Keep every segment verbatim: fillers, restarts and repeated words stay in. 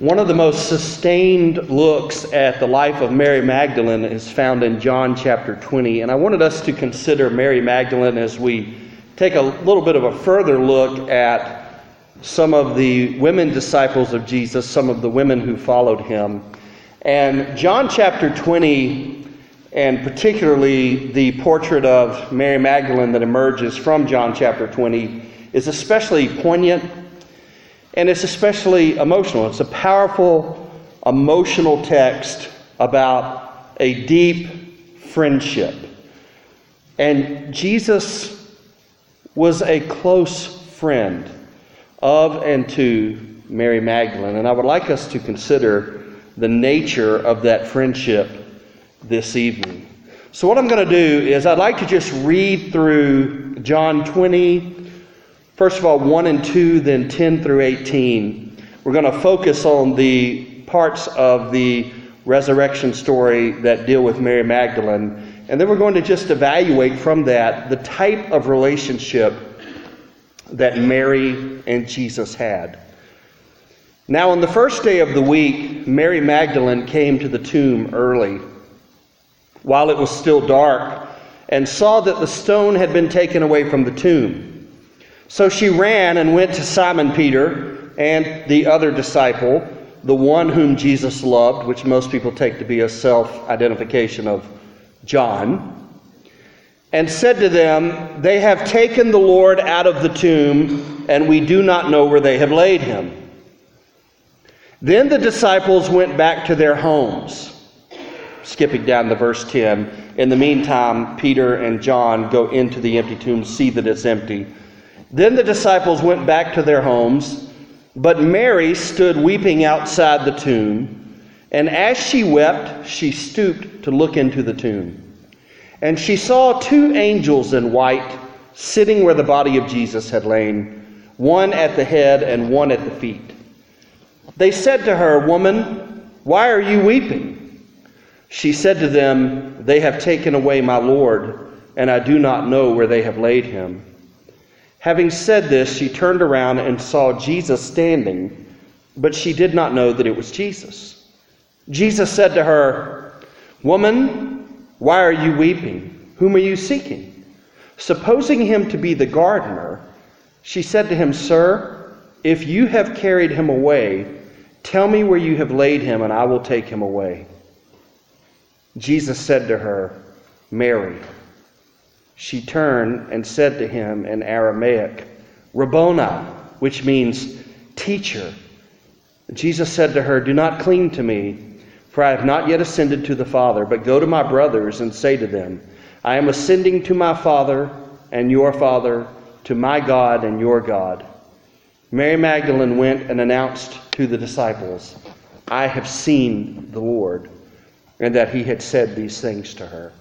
One of the most sustained looks at the life of Mary Magdalene is found in John chapter twenty. And I wanted us to consider Mary Magdalene as we take a little bit of a further look at some of the women disciples of Jesus, some of the women who followed him. And John chapter twenty, and particularly the portrait of Mary Magdalene that emerges from John chapter twenty, is especially poignant. And it's especially emotional. It's a powerful, emotional text about a deep friendship. And Jesus was a close friend of and to Mary Magdalene. And I would like us to consider the nature of that friendship this evening. So what I'm going to do is I'd like to just read through John twenty, first of all, one and two, then ten through eighteen. We're going to focus on the parts of the resurrection story that deal with Mary Magdalene. And then we're going to just evaluate from that the type of relationship that Mary and Jesus had. Now, on the first day of the week, Mary Magdalene came to the tomb early, while it was still dark, and saw that the stone had been taken away from the tomb. So she ran and went to Simon Peter and the other disciple, the one whom Jesus loved, which most people take to be a self-identification of John, and said to them, "They have taken the Lord out of the tomb, and we do not know where they have laid him." Then the disciples went back to their homes. Skipping down to verse ten. In the meantime, Peter and John go into the empty tomb, see that it's empty. Then the disciples went back to their homes, but Mary stood weeping outside the tomb. And as she wept, she stooped to look into the tomb. And she saw two angels in white sitting where the body of Jesus had lain, one at the head and one at the feet. They said to her, "Woman, why are you weeping?" She said to them, "They have taken away my Lord, and I do not know where they have laid him." Having said this, she turned around and saw Jesus standing, but she did not know that it was Jesus. Jesus said to her, "Woman, why are you weeping? Whom are you seeking?" Supposing him to be the gardener, she said to him, "Sir, if you have carried him away, tell me where you have laid him, and I will take him away." Jesus said to her, "Mary." She turned and said to him in Aramaic, "Rabboni," which means teacher. Jesus said to her, "Do not cling to me, for I have not yet ascended to the Father, but go to my brothers and say to them, I am ascending to my Father and your Father, to my God and your God." Mary Magdalene went and announced to the disciples, "I have seen the Lord," and that he had said these things to her.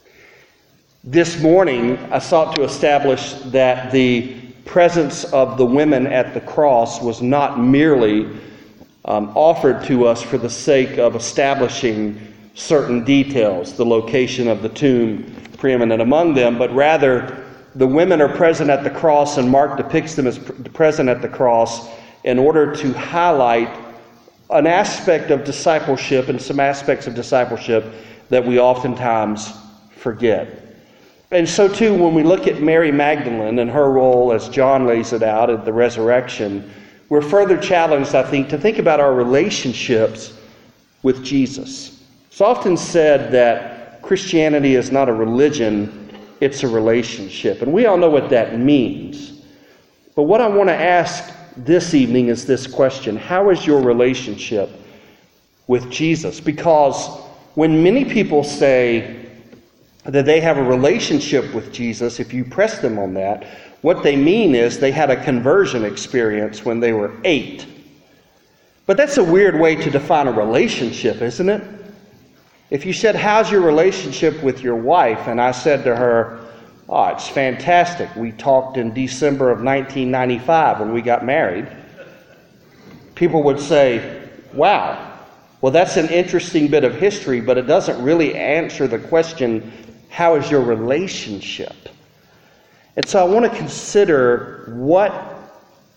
This morning, I sought to establish that the presence of the women at the cross was not merely um, offered to us for the sake of establishing certain details, the location of the tomb preeminent among them, but rather the women are present at the cross, and Mark depicts them as present at the cross in order to highlight an aspect of discipleship and some aspects of discipleship that we oftentimes forget. And so too, when we look at Mary Magdalene and her role as John lays it out at the resurrection, we're further challenged, I think, to think about our relationships with Jesus. It's often said that Christianity is not a religion, it's a relationship. And we all know what that means. But what I want to ask this evening is this question: how is your relationship with Jesus? Because when many people say that they have a relationship with Jesus, if you press them on that, what they mean is they had a conversion experience when they were eight. But that's a weird way to define a relationship, isn't it? If you said, "How's your relationship with your wife?" and I said to her, "Oh, it's fantastic. We talked in December of nineteen ninety-five when we got married," people would say, "Wow, well, that's an interesting bit of history, but it doesn't really answer the question, how is your relationship?" And so I want to consider what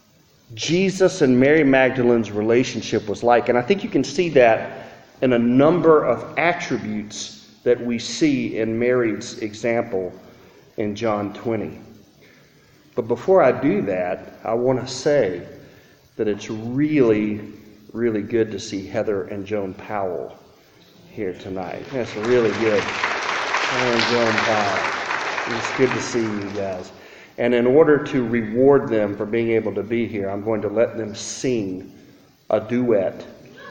Jesus and Mary Magdalene's relationship was like. And I think you can see that in a number of attributes that we see in Mary's example in John twenty. But before I do that, I want to say that it's really, really good to see Heather and Joan Powell here tonight. That's really good. Heather and Joan Powell. It's good to see you guys. And in order to reward them for being able to be here, I'm going to let them sing a duet,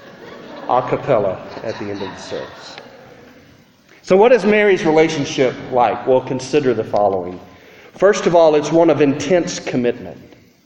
a cappella, at the end of the service. So what is Mary's relationship like? Well, consider the following. First of all, it's one of intense commitment.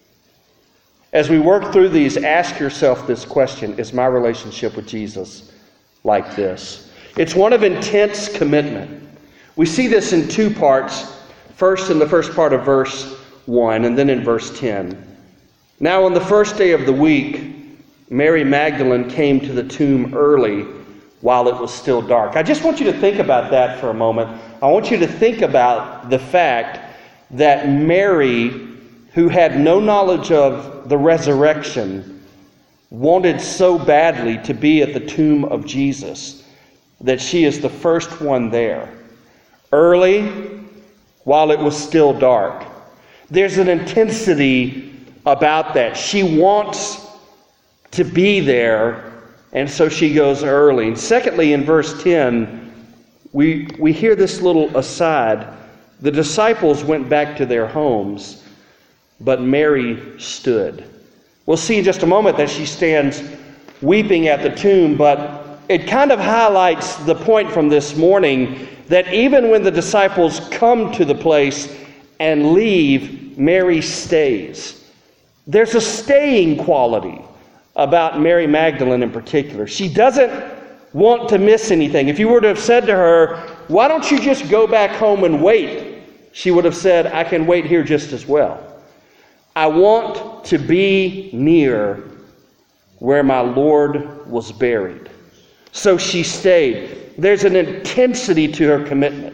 As we work through these, ask yourself this question: is my relationship with Jesus like this? It's one of intense commitment. We see this in two parts. First, in the first part of verse one, and then in verse ten. Now, on the first day of the week, Mary Magdalene came to the tomb early while it was still dark. I just want you to think about that for a moment. I want you to think about the fact that Mary, who had no knowledge of the resurrection, wanted so badly to be at the tomb of Jesus that she is the first one there, early, while it was still dark. There's an intensity about that. She wants to be there, and so she goes early. And secondly, in verse ten, we, we hear this little aside. The disciples went back to their homes, but Mary stood. We'll see in just a moment that she stands weeping at the tomb, but it kind of highlights the point from this morning that even when the disciples come to the place and leave, Mary stays. There's a staying quality about Mary Magdalene in particular. She doesn't want to miss anything. If you were to have said to her, why don't you just go back home and wait? She would have said, I can wait here just as well. I want to be near where my Lord was buried. So she stayed. There's an intensity to her commitment.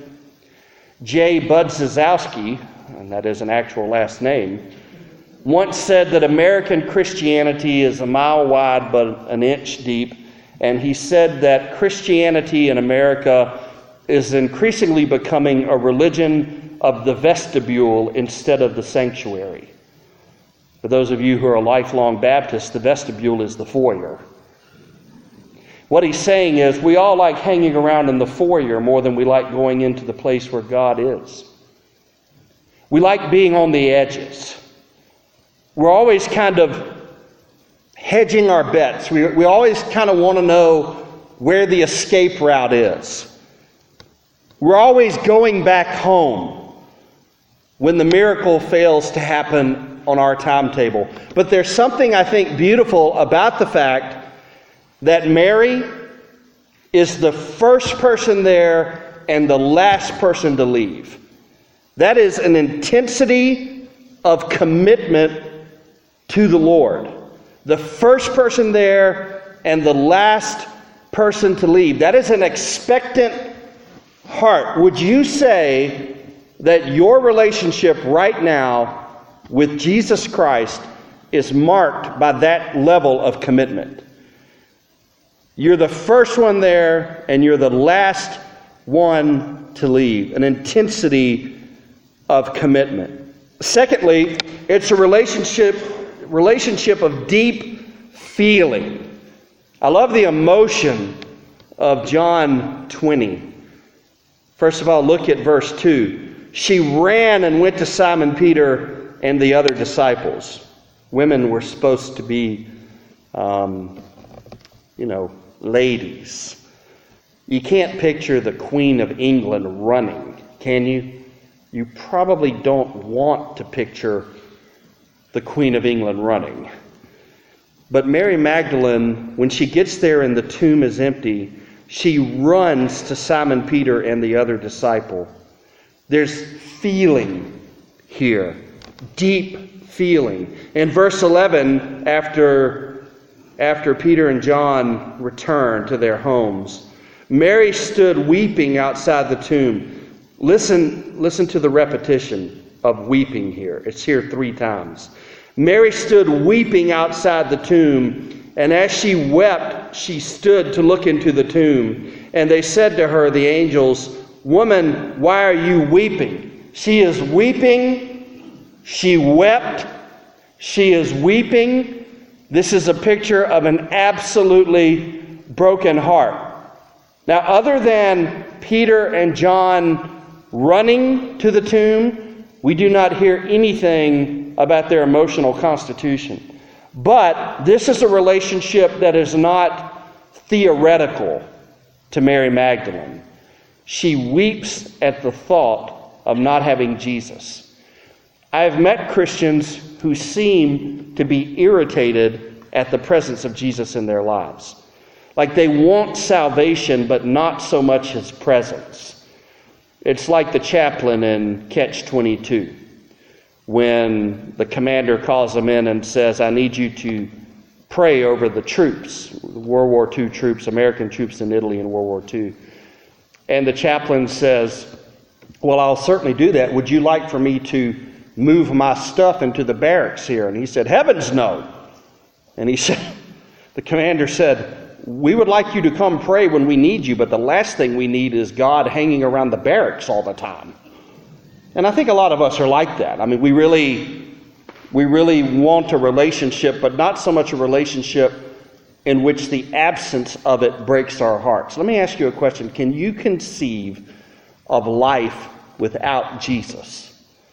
J. Budzowski, and that is an actual last name, once said that American Christianity is a mile wide but an inch deep. And he said that Christianity in America is increasingly becoming a religion of the vestibule instead of the sanctuary. For those of you who are lifelong Baptists, the vestibule is the foyer. What he's saying is we all like hanging around in the foyer more than we like going into the place where God is. We like being on the edges. We're always kind of hedging our bets. We, we always kind of want to know where the escape route is. We're always going back home when the miracle fails to happen on our timetable. But there's something, I think, beautiful about the fact that Mary is the first person there and the last person to leave. That is an intensity of commitment to the Lord. The first person there and the last person to leave. That is an expectant heart. Would you say that your relationship right now with Jesus Christ is marked by that level of commitment? You're the first one there and you're the last one to leave. An intensity of commitment. Secondly, it's a relationship relationship of deep feeling. I love the emotion of John twenty. First of all, look at verse two. She ran and went to Simon Peter and the other disciples. Women were supposed to be, um, you know, ladies. You can't picture the Queen of England running, can you? You probably don't want to picture the Queen of England running. But Mary Magdalene, when she gets there and the tomb is empty, she runs to Simon Peter and the other disciple. There's feeling here, deep feeling. In verse eleven, after, after Peter and John returned to their homes, Mary stood weeping outside the tomb. Listen, listen to the repetition of weeping here. It's here three times. Mary stood weeping outside the tomb, and as she wept, she stood to look into the tomb. And they said to her, the angels, "Woman, why are you weeping?" She is weeping. She wept. She is weeping. This is a picture of an absolutely broken heart. Now, other than Peter and John running to the tomb, we do not hear anything about their emotional constitution. But this is a relationship that is not theoretical to Mary Magdalene. She weeps at the thought of not having Jesus. I have met Christians who seem to be irritated at the presence of Jesus in their lives. Like they want salvation, but not so much His presence. It's like the chaplain in Catch twenty-two, when the commander calls him in and says, "I need you to pray over the troops," World War Two troops, American troops in Italy in World War Two. And the chaplain says, "Well, I'll certainly do that. Would you like for me to move my stuff into the barracks here?" And he said, "Heavens no." And he said, the commander said, "We would like you to come pray when we need you, but the last thing we need is God hanging around the barracks all the time." And I think a lot of us are like that. I mean, we really, we really want a relationship, but not so much a relationship in which the absence of it breaks our hearts. Let me ask you a question. Can you conceive of life without Jesus?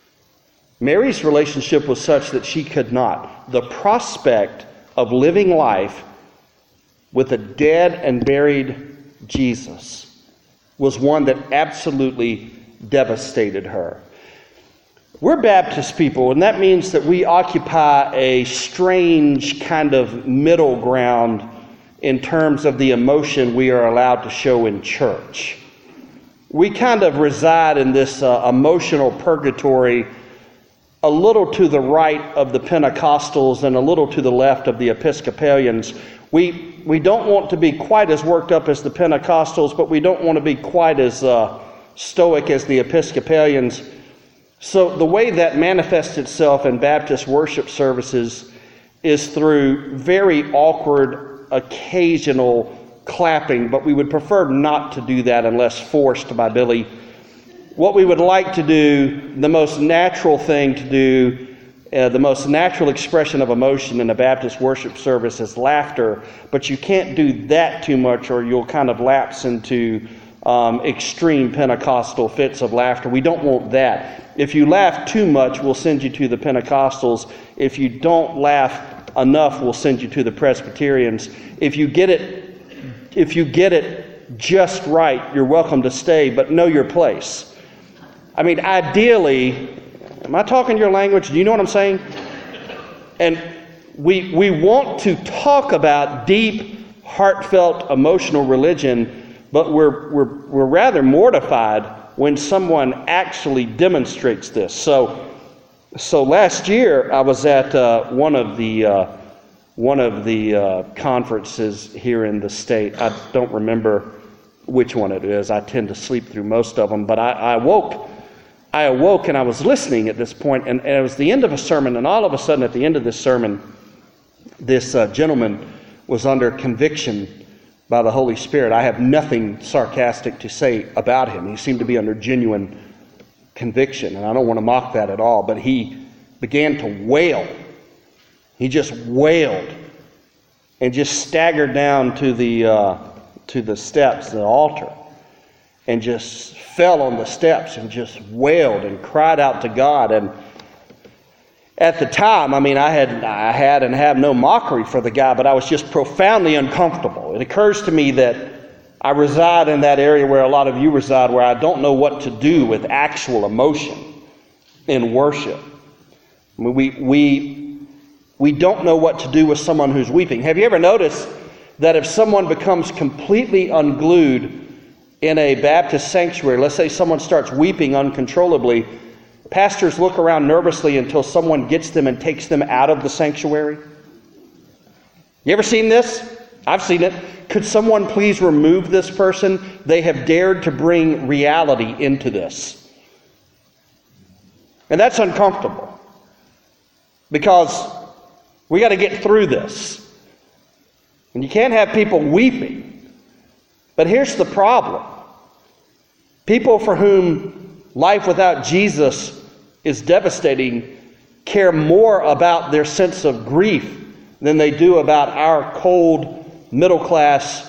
Mary's relationship was such that she could not. The prospect of living life with a dead and buried Jesus was one that absolutely devastated her. We're Baptist people, and that means that we occupy a strange kind of middle ground in terms of the emotion we are allowed to show in church. We kind of reside in this uh, emotional purgatory, a little to the right of the Pentecostals and a little to the left of the Episcopalians. We we don't want to be quite as worked up as the Pentecostals, but we don't want to be quite as uh, stoic as the Episcopalians. So the way that manifests itself in Baptist worship services is through very awkward, occasional clapping, but we would prefer not to do that unless forced by Billy. What we would like to do, the most natural thing to do, uh, the most natural expression of emotion in a Baptist worship service is laughter, but you can't do that too much or you'll kind of lapse into um, extreme Pentecostal fits of laughter. We don't want that. If you laugh too much, we'll send you to the Pentecostals. If you don't laugh enough, we'll send you to the Presbyterians. If you get it, if you get it just right, you're welcome to stay, but know your place. I mean, ideally, am I talking your language? Do you know what I'm saying? And we we want to talk about deep, heartfelt, emotional religion, but we're we're we're rather mortified when someone actually demonstrates this. So, so last year I was at uh, one of the uh, one of the uh, conferences here in the state. I don't remember which one it is. I tend to sleep through most of them, but I, I woke. I awoke and I was listening at this point, and, and it was the end of a sermon, and all of a sudden at the end of this sermon, this uh, gentleman was under conviction by the Holy Spirit. I have nothing sarcastic to say about him. He seemed to be under genuine conviction, and I don't want to mock that at all, but he began to wail. He just wailed and just staggered down to the uh, to the steps, the altar, and just fell on the steps and just wailed and cried out to God. And at the time, I mean, I had I had and have no mockery for the guy, but I was just profoundly uncomfortable. It occurs to me that I reside in that area where a lot of you reside, where I don't know what to do with actual emotion in worship. I mean, we we we don't know what to do with someone who's weeping. Have you ever noticed that if someone becomes completely unglued in a Baptist sanctuary, let's say someone starts weeping uncontrollably, pastors look around nervously until someone gets them and takes them out of the sanctuary? You ever seen this? I've seen it. Could someone please remove this person? They have dared to bring reality into this. And that's uncomfortable. because we got to get through this. And you can't have people weeping. But here's the problem. People for whom life without Jesus is devastating care more about their sense of grief than they do about our cold, middle-class,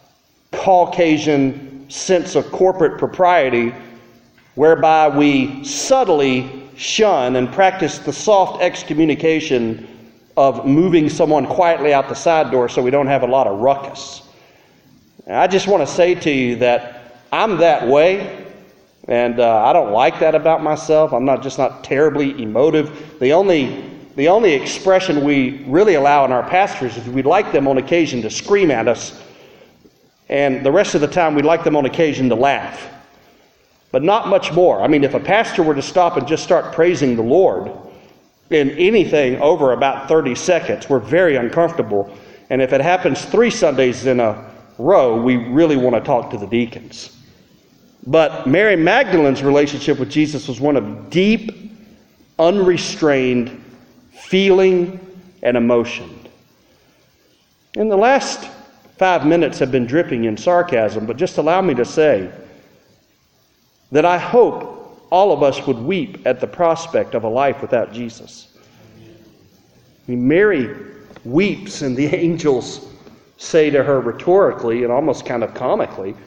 Caucasian sense of corporate propriety, whereby we subtly shun and practice the soft excommunication of moving someone quietly out the side door so we don't have a lot of ruckus. And I just want to say to you that I'm that way, and uh, I don't like that about myself. I'm not just not terribly emotive. The only the only expression we really allow in our pastors is we'd like them on occasion to scream at us, and the rest of the time we'd like them on occasion to laugh. But not much more. I mean, if a pastor were to stop and just start praising the Lord in anything over about thirty seconds, we're very uncomfortable. And if it happens three Sundays in a row, we really want to talk to the deacons. But Mary Magdalene's relationship with Jesus was one of deep, unrestrained feeling and emotion. And the last five minutes have been dripping in sarcasm, but just allow me to say that I hope all of us would weep at the prospect of a life without Jesus. I mean, Mary weeps, and the angels say to her rhetorically and almost kind of comically,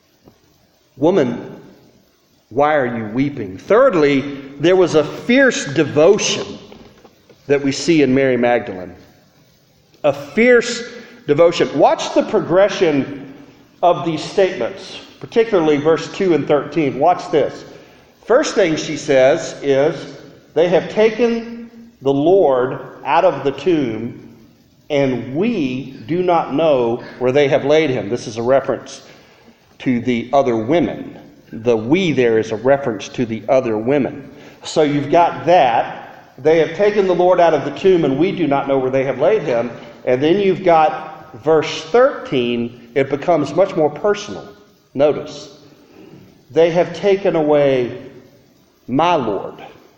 "Woman, why are you weeping?" Thirdly, there was a fierce devotion that we see in Mary Magdalene. A fierce devotion. Watch the progression of these statements, particularly verse two and thirteen. Watch this. First thing she says is, "They have taken the Lord out of the tomb, and we do not know where they have laid him." This is a reference to the other women. The "we" there is a reference to the other women. So you've got that. They have taken the Lord out of the tomb, and we do not know where they have laid him. And then you've got verse thirteen. It becomes much more personal. Notice. They have taken away my Lord,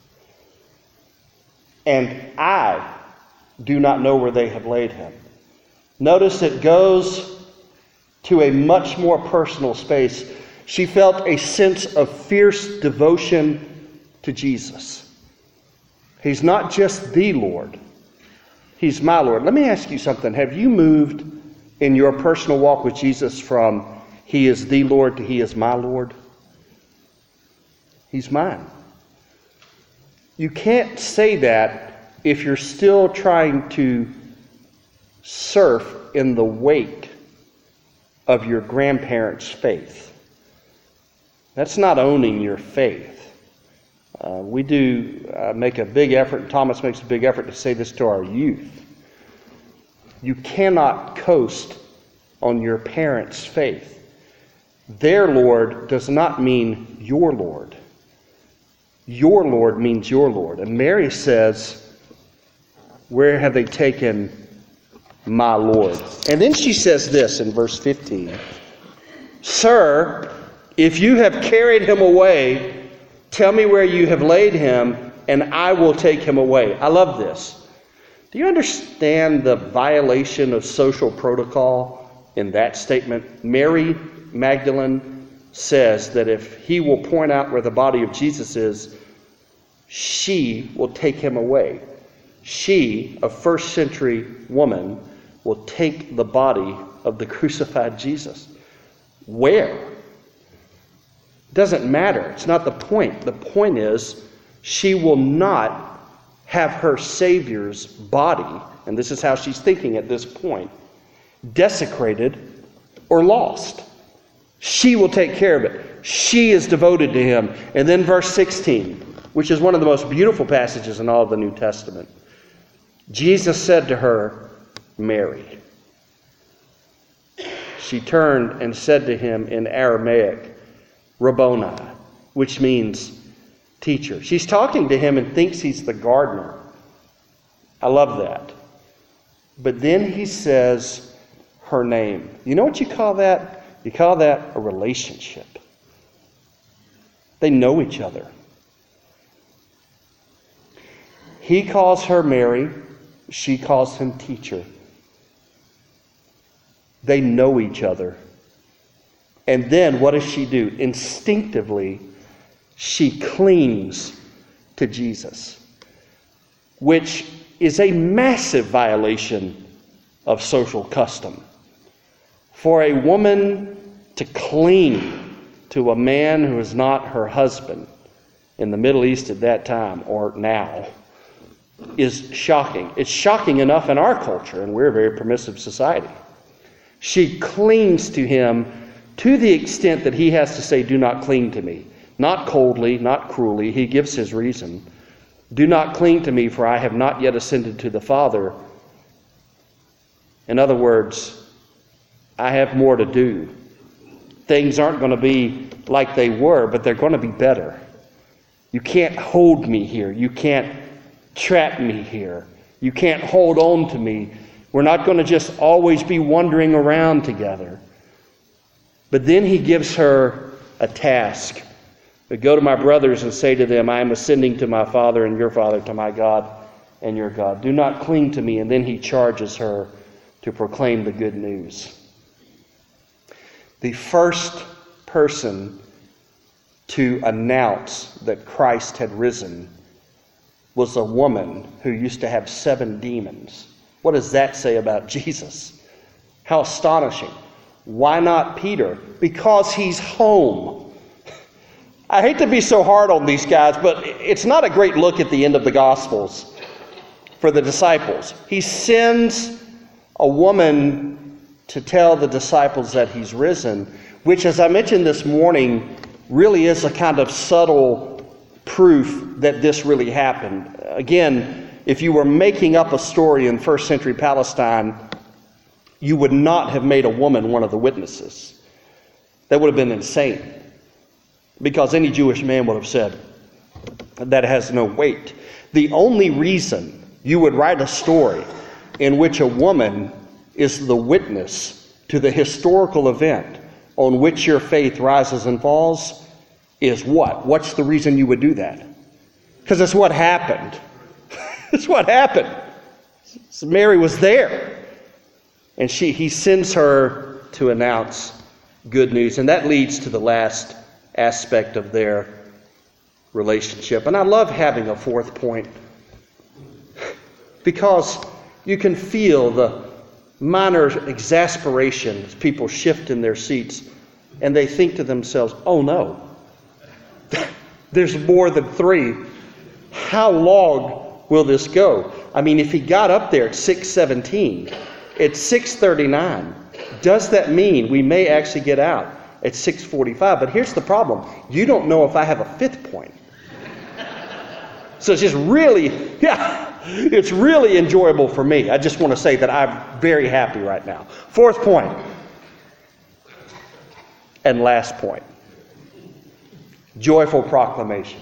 and I do not know where they have laid him. Notice it goes to a much more personal space. She felt a sense of fierce devotion to Jesus. He's not just the Lord. He's my Lord. Let me ask you something. Have you moved in your personal walk with Jesus from He is the Lord to He is my Lord? He's mine. You can't say that if you're still trying to surf in the wake of your grandparents' faith. That's not owning your faith. Uh, we do uh, make a big effort, and Thomas makes a big effort to say this to our youth. You cannot coast on your parents' faith. Their Lord does not mean your Lord. Your Lord means your Lord. And Mary says, "Where have they taken my Lord?" And then she says this in verse fifteen. "Sir, if you have carried him away, tell me where you have laid him, and I will take him away." I love this. Do you understand the violation of social protocol in that statement? Mary Magdalene says that if he will point out where the body of Jesus is, she will take him away. She, a first century woman, will take the body of the crucified Jesus. Where? Doesn't matter. It's not the point. The point is, she will not have her Savior's body, and this is how she's thinking at this point, desecrated or lost. She will take care of it. She is devoted to him. And then verse sixteen, which is one of the most beautiful passages in all of the New Testament. Jesus said to her, "Mary." She turned and said to him in Aramaic, "Rabboni," which means teacher. She's talking to him and thinks he's the gardener. I love that. But then he says her name. You know what you call that? You call that a relationship. They know each other. He calls her Mary. She calls him teacher. They know each other. And then what does she do? Instinctively, she clings to Jesus, which is a massive violation of social custom. For a woman to cling to a man who is not her husband in the Middle East at that time or now is shocking. It's shocking enough in our culture, and we're a very permissive society. She clings to him to the extent that he has to say, do not cling to me. Not coldly, not cruelly. He gives his reason. Do not cling to me, for I have not yet ascended to the Father. In other words, I have more to do. Things aren't going to be like they were, but they're going to be better. You can't hold me here. You can't trap me here. You can't hold on to me. We're not going to just always be wandering around together. But then he gives her a task. But go to my brothers and say to them, I am ascending to my Father and your Father, to my God and your God. Do not cling to me. And then he charges her to proclaim the good news. The first person to announce that Christ had risen was a woman who used to have seven demons. What does that say about Jesus? How astonishing. Why not Peter? Because he's home. I hate to be so hard on these guys, but it's not a great look at the end of the Gospels for the disciples. He sends a woman to tell the disciples that he's risen, which, as I mentioned this morning, really is a kind of subtle proof that this really happened. Again, if you were making up a story in first century Palestine, you would not have made a woman one of the witnesses. That would have been insane. Because any Jewish man would have said, that has no weight. The only reason you would write a story in which a woman is the witness to the historical event on which your faith rises and falls is what? What's the reason you would do that? Because it's what happened. It's what happened. So Mary was there. And she he sends her to announce good news. And that leads to the last aspect of their relationship. And I love having a fourth point because you can feel the minor exasperation as people shift in their seats and they think to themselves, oh no, there's more than three. How long will this go? I mean, if he got up there at six seventeen, at six thirty-nine, does that mean we may actually get out at six forty-five? But here's the problem. You don't know if I have a fifth point. So it's just really, yeah, it's really enjoyable for me. I just want to say that I'm very happy right now. Fourth point. And last point. Joyful proclamation.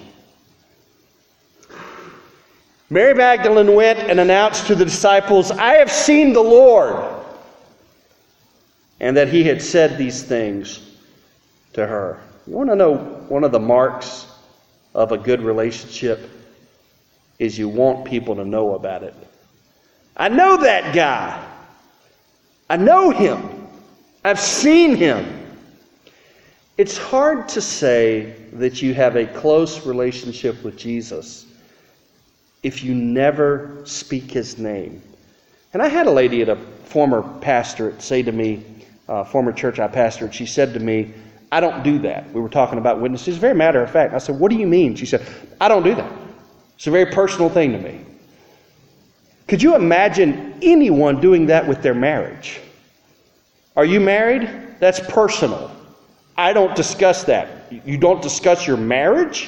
Mary Magdalene went and announced to the disciples, I have seen the Lord. And that he had said these things to her. You want to know one of the marks of a good relationship is you want people to know about it. I know that guy. I know him. I've seen him. It's hard to say that you have a close relationship with Jesus if you never speak his name. And I had a lady at a former pastorate say to me, uh, former church I pastored, she said to me, I don't do that. We were talking about witnesses. Very matter of fact. I said, what do you mean? She said, I don't do that. It's a very personal thing to me. Could you imagine anyone doing that with their marriage? Are you married? That's personal. I don't discuss that. You don't discuss your marriage?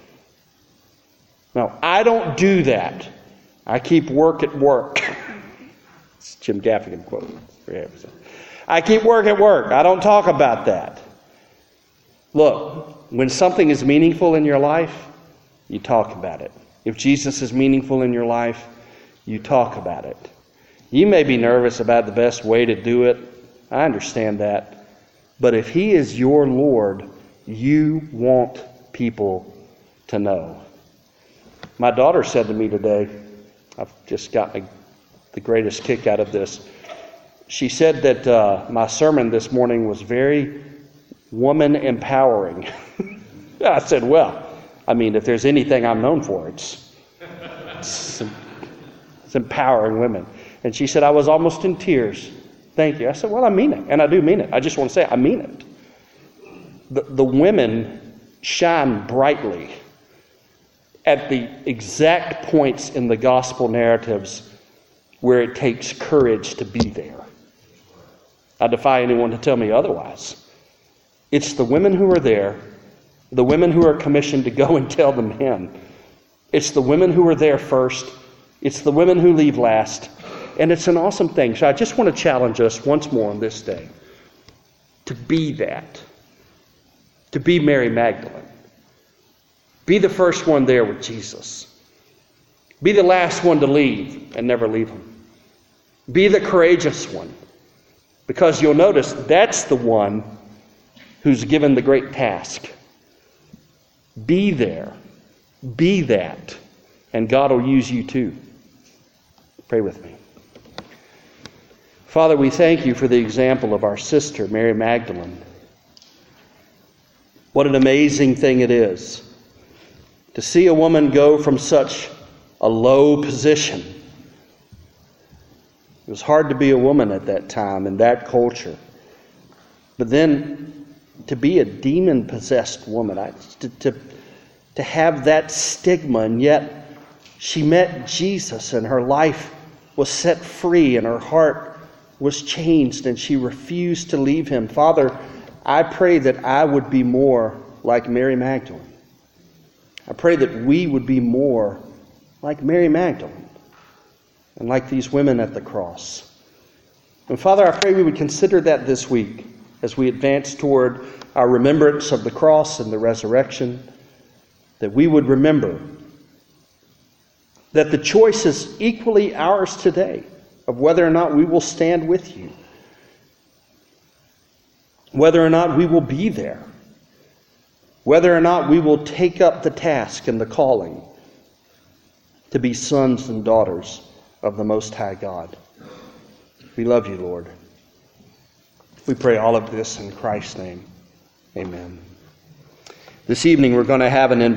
No, I don't do that. I keep work at work. It's Jim Gaffigan quote. I keep work at work. I don't talk about that. Look, when something is meaningful in your life, you talk about it. If Jesus is meaningful in your life, you talk about it. You may be nervous about the best way to do it. I understand that. But if he is your Lord, you want people to know. My daughter said to me today, I've just gotten the greatest kick out of this. She said that uh, my sermon this morning was very woman empowering. I said, well, I mean, if there's anything I'm known for, it's, it's, it's empowering women. And she said, I was almost in tears. Thank you. I said, well, I mean it. And I do mean it. I just want to say, I mean it. The, the women shine brightly at the exact points in the gospel narratives where it takes courage to be there. I defy anyone to tell me otherwise. It's the women who are there, the women who are commissioned to go and tell the men. It's the women who are there first. It's the women who leave last. And it's an awesome thing. So I just want to challenge us once more on this day to be that. To be Mary Magdalene. Be the first one there with Jesus. Be the last one to leave and never leave him. Be the courageous one. Because you'll notice that's the one who's given the great task. Be there. Be that. And God will use you too. Pray with me. Father, we thank you for the example of our sister, Mary Magdalene. What an amazing thing it is to see a woman go from such a low position. It was hard to be a woman at that time in that culture. But then to be a demon-possessed woman, I, to, to, to have that stigma, and yet she met Jesus and her life was set free and her heart was changed and she refused to leave him. Father, I pray that I would be more like Mary Magdalene. I pray that we would be more like Mary Magdalene and like these women at the cross. And Father, I pray we would consider that this week as we advance toward our remembrance of the cross and the resurrection, that we would remember that the choice is equally ours today of whether or not we will stand with you, whether or not we will be there, whether or not we will take up the task and the calling to be sons and daughters of the Most High God. We love you, Lord. We pray all of this in Christ's name. Amen. This evening we're going to have an invitation.